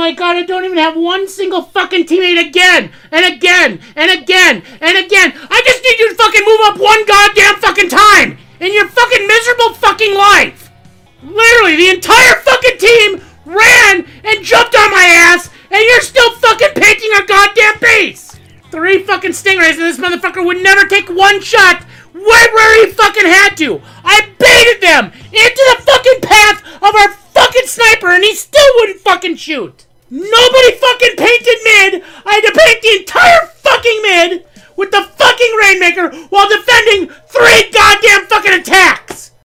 my god, I don't even have one single fucking teammate again! And again! And again! And again! I just need you to fucking move up one goddamn fucking time! In your fucking miserable fucking life! Literally, the entire fucking team ran and jumped on my ass, and you're still fucking painting a goddamn base! 3 fucking stingrays, and this motherfucker would never take one shot right where he fucking had to! I baited them into the fucking path of our fucking sniper, and he still wouldn't fucking shoot! Nobody fucking painted mid! I had to paint the entire fucking mid with the fucking Rainmaker while defending 3 goddamn fucking attacks!